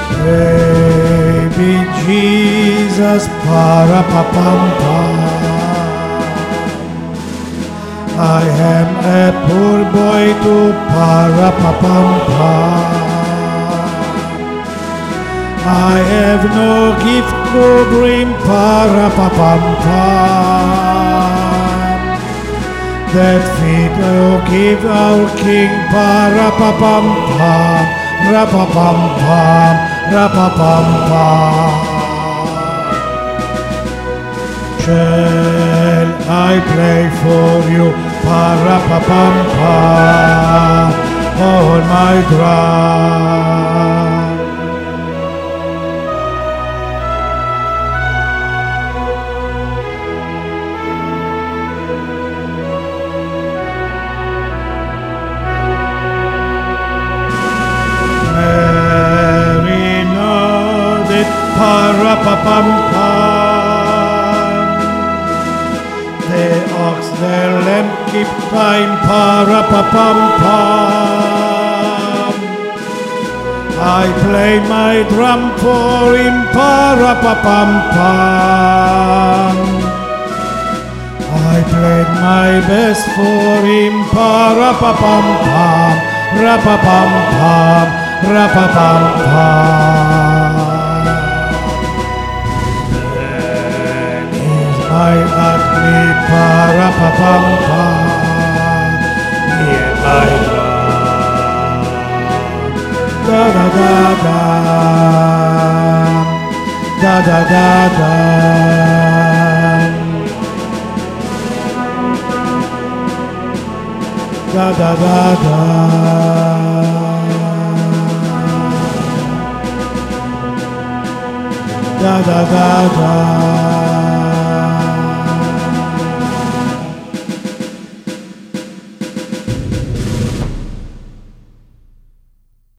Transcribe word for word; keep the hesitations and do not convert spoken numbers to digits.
Baby Jesus, para pa pam pam. I am a poor boy too, para pa pam pam. I have no gift to bring, para pa pam pam. That fit to give our King, para pa pam pam, ra pa pam pam, ra pa pam pam. Shall I play for you, para pa pam pam, on my drum? Para pa pam pam. The ox, the lamb keep time, para pa pam pam. I play my drum for him, para pa pam pam. I played my best for him, para pa pam pam, ra pa pam pam, ra pa pam pam. I ugly para pa pam pam, yeah, I drum. Da da da da, da da da da, da da da da, da da da da.